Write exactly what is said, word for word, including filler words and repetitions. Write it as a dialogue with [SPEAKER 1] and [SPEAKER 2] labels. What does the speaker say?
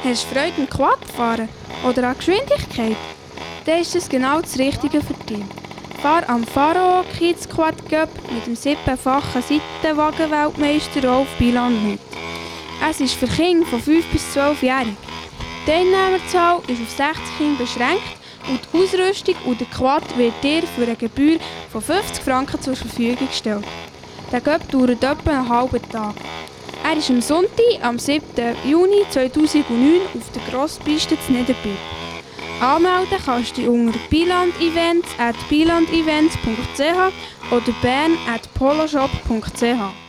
[SPEAKER 1] Hast du Freude am Quadfahren oder an Geschwindigkeit? Dann ist das genau das Richtige für dich. Fahr am Pharao Kids Quad Cup mit dem siebenfachen Seitenwagen-Weltmeister Rolf Biland mit. Es ist für Kinder von fünf bis zwölf-Jährigen. Die Teilnehmerzahl ist auf sechzig Kinder beschränkt und die Ausrüstung und der Quad wird dir für eine Gebühr von fünfzig Franken zur Verfügung gestellt. Der Cup dauert etwa einen halben Tag. Er ist am Sonntag, am siebten Juni zweitausendneun auf der Grosspiste zu Niederbipp. Anmelden kannst du dich unter bilandevents at bilandevents punkt c h oder bern at poloshop punkt c h.